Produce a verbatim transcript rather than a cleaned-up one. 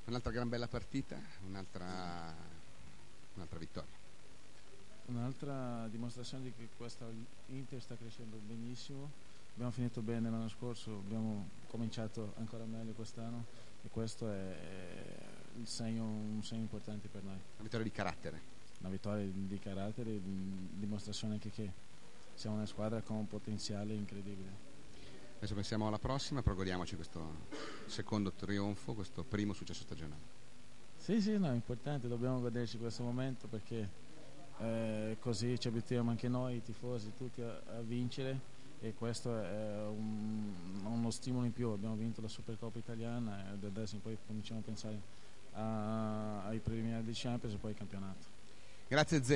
Un'altra gran bella partita, un'altra, un'altra vittoria. Un'altra dimostrazione di che questa Inter sta crescendo benissimo. Abbiamo finito bene l'anno scorso, abbiamo cominciato ancora meglio quest'anno e questo è il segno, un segno importante per noi. Una vittoria di carattere. Una vittoria di carattere, dimostrazione anche che siamo una squadra con un potenziale incredibile. Adesso pensiamo alla prossima, però godiamoci questo secondo trionfo, questo primo successo stagionale. Sì, sì, no, è importante, dobbiamo goderci questo momento perché eh, così ci abituiamo anche noi, i tifosi, tutti a, a vincere e questo è un, uno stimolo in più. Abbiamo vinto la Supercoppa italiana e da adesso in poi cominciamo a pensare a, ai preliminari di Champions e poi al campionato. Grazie Zé.